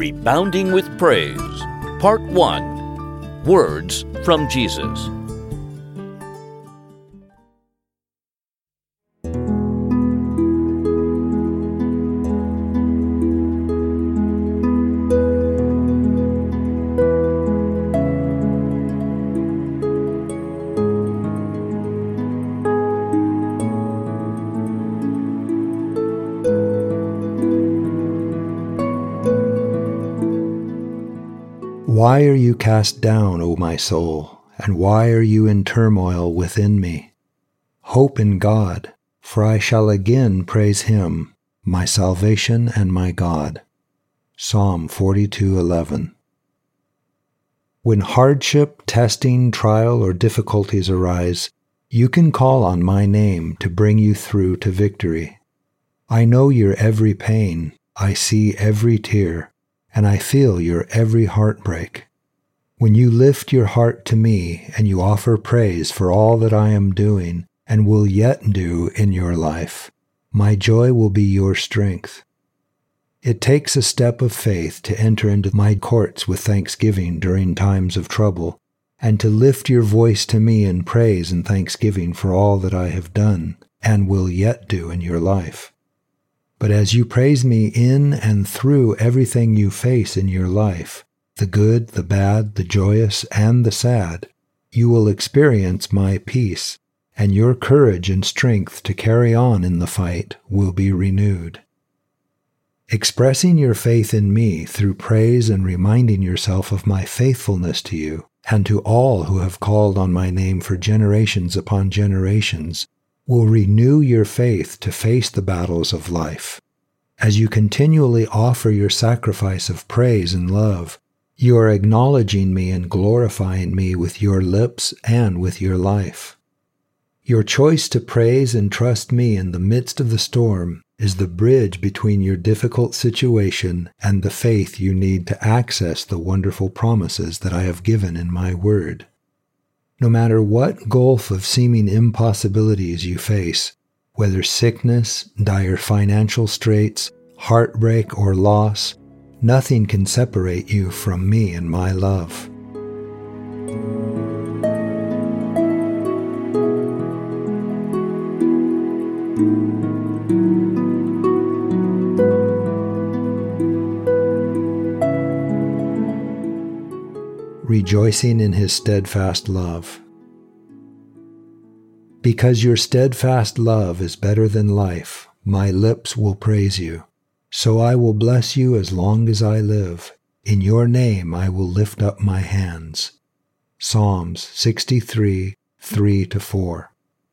Rebounding with Praise, Part 1, Words from Jesus. Why are you cast down, O my soul, and why are you in turmoil within me? Hope in God, for I shall again praise Him, my salvation and my God. Psalm 42:11. When hardship, testing, trial, or difficulties arise, you can call on my name to bring you through to victory. I know your every pain, I see every tear, and I feel your every heartbreak. When you lift your heart to me and you offer praise for all that I am doing and will yet do in your life, my joy will be your strength. It takes a step of faith to enter into my courts with thanksgiving during times of trouble, and to lift your voice to me in praise and thanksgiving for all that I have done and will yet do in your life. But as you praise me in and through everything you face in your life, the good, the bad, the joyous, and the sad, you will experience my peace, and your courage and strength to carry on in the fight will be renewed. Expressing your faith in me through praise and reminding yourself of my faithfulness to you and to all who have called on my name for generations upon generations will renew your faith to face the battles of life. As you continually offer your sacrifice of praise and love, you are acknowledging me and glorifying me with your lips and with your life. Your choice to praise and trust me in the midst of the storm is the bridge between your difficult situation and the faith you need to access the wonderful promises that I have given in my word. No matter what gulf of seeming impossibilities you face, whether sickness, dire financial straits, heartbreak, or loss, nothing can separate you from me and my love. Rejoicing in His steadfast love. Because your steadfast love is better than life, my lips will praise you. So I will bless you as long as I live. In your name I will lift up my hands. Psalms 63, 3-4.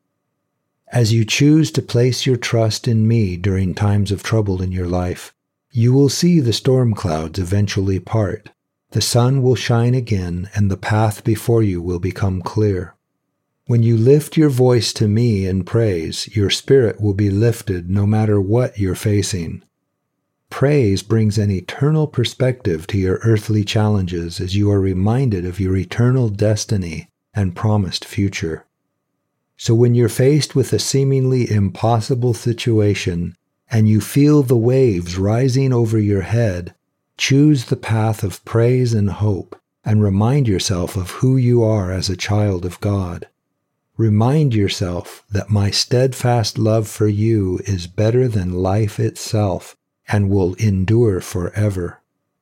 As you choose to place your trust in me during times of trouble in your life, you will see the storm clouds eventually part. The sun will shine again, and the path before you will become clear. When you lift your voice to me in praise, your spirit will be lifted no matter what you're facing. Praise brings an eternal perspective to your earthly challenges as you are reminded of your eternal destiny and promised future. So when you're faced with a seemingly impossible situation and you feel the waves rising over your head, choose the path of praise and hope and remind yourself of who you are as a child of God. Remind yourself that my steadfast love for you is better than life itself and will endure forever.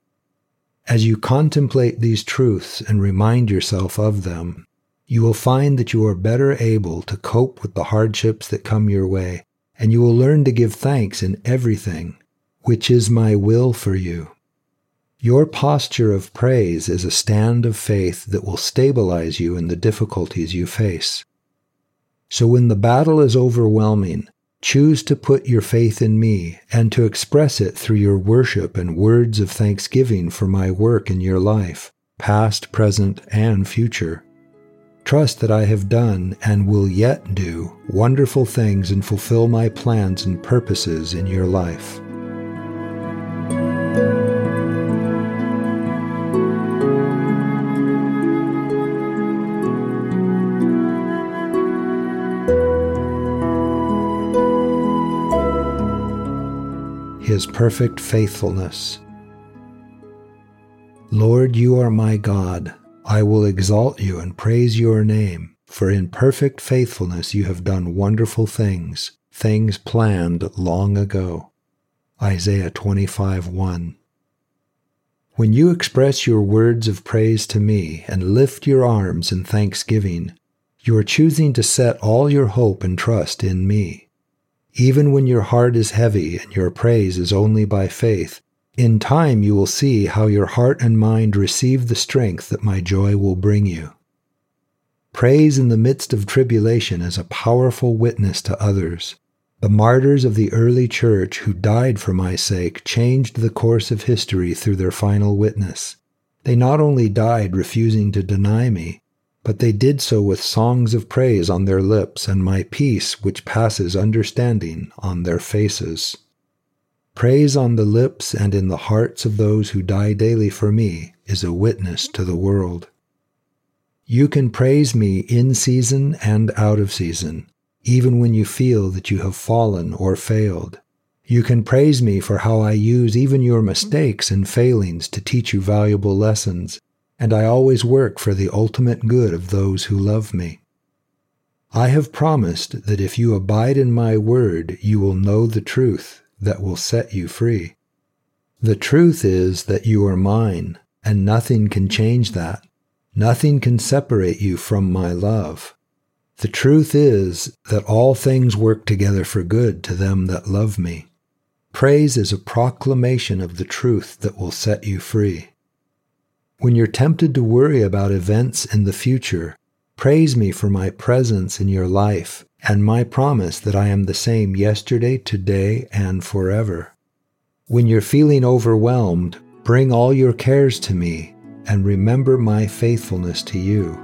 As you contemplate these truths and remind yourself of them, you will find that you are better able to cope with the hardships that come your way, and you will learn to give thanks in everything, which is my will for you. Your posture of praise is a stand of faith that will stabilize you in the difficulties you face. So when the battle is overwhelming, choose to put your faith in me and to express it through your worship and words of thanksgiving for my work in your life, past, present, and future. Trust that I have done and will yet do wonderful things and fulfill my plans and purposes in your life. His perfect faithfulness. Lord, you are my God. I will exalt you and praise your name, for in perfect faithfulness you have done wonderful things, things planned long ago. Isaiah 25:1. When you express your words of praise to me and lift your arms in thanksgiving, you are choosing to set all your hope and trust in me. Even when your heart is heavy and your praise is only by faith, in time you will see how your heart and mind receive the strength that my joy will bring you. Praise in the midst of tribulation is a powerful witness to others. The martyrs of the early church who died for my sake changed the course of history through their final witness. They not only died refusing to deny me, but they did so with songs of praise on their lips and my peace which passes understanding on their faces. Praise on the lips and in the hearts of those who die daily for me is a witness to the world. You can praise me in season and out of season, even when you feel that you have fallen or failed. You can praise me for how I use even your mistakes and failings to teach you valuable lessons, and I always work for the ultimate good of those who love me. I have promised that if you abide in my word, you will know the truth that will set you free. The truth is that you are mine, and nothing can change that. Nothing can separate you from my love. The truth is that all things work together for good to them that love me. Praise is a proclamation of the truth that will set you free. When you're tempted to worry about events in the future, praise me for my presence in your life and my promise that I am the same yesterday, today, and forever. When you're feeling overwhelmed, bring all your cares to me and remember my faithfulness to you.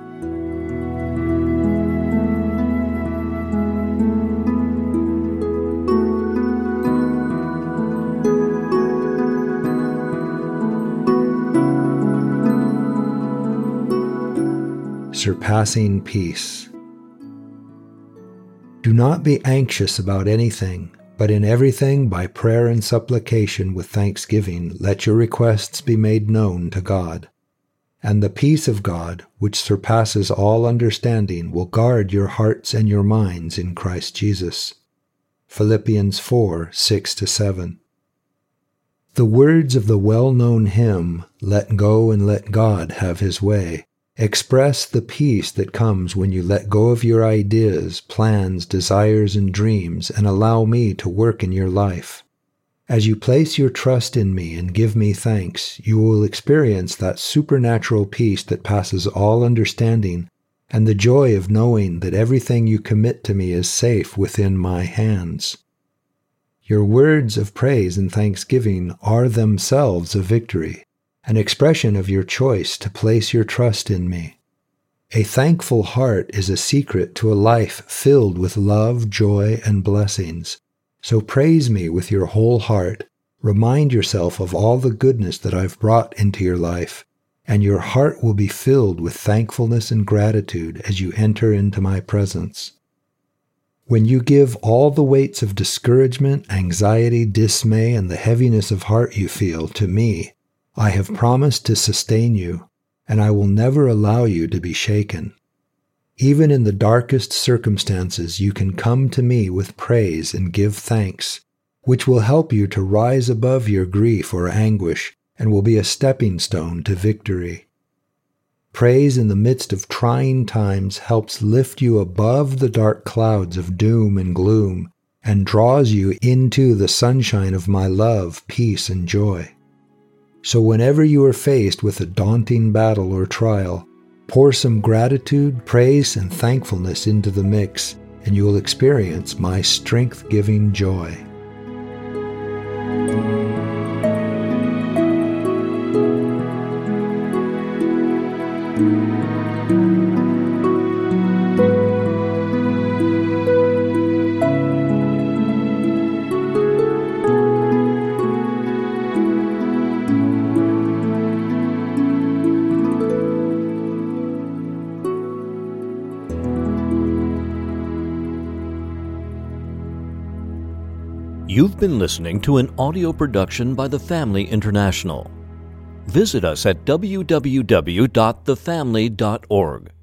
Surpassing peace. Do not be anxious about anything, but in everything by prayer and supplication with thanksgiving let your requests be made known to God. And the peace of God, which surpasses all understanding, will guard your hearts and your minds in Christ Jesus. Philippians 4:6-7. The words of the well-known hymn, "Let go and let God have his way," express the peace that comes when you let go of your ideas, plans, desires, and dreams and allow me to work in your life. As you place your trust in me and give me thanks, you will experience that supernatural peace that passes all understanding and the joy of knowing that everything you commit to me is safe within my hands. Your words of praise and thanksgiving are themselves a victory, an expression of your choice to place your trust in me. A thankful heart is a secret to a life filled with love, joy, and blessings. So praise me with your whole heart. Remind yourself of all the goodness that I've brought into your life, and your heart will be filled with thankfulness and gratitude as you enter into my presence. When you give all the weights of discouragement, anxiety, dismay, and the heaviness of heart you feel to me, I have promised to sustain you, and I will never allow you to be shaken. Even in the darkest circumstances, you can come to me with praise and give thanks, which will help you to rise above your grief or anguish and will be a stepping stone to victory. Praise in the midst of trying times helps lift you above the dark clouds of doom and gloom and draws you into the sunshine of my love, peace, and joy. So whenever you are faced with a daunting battle or trial, pour some gratitude, praise, and thankfulness into the mix, and you will experience my strength-giving joy. You've been listening to an audio production by the Family International. Visit us at www.thefamily.org.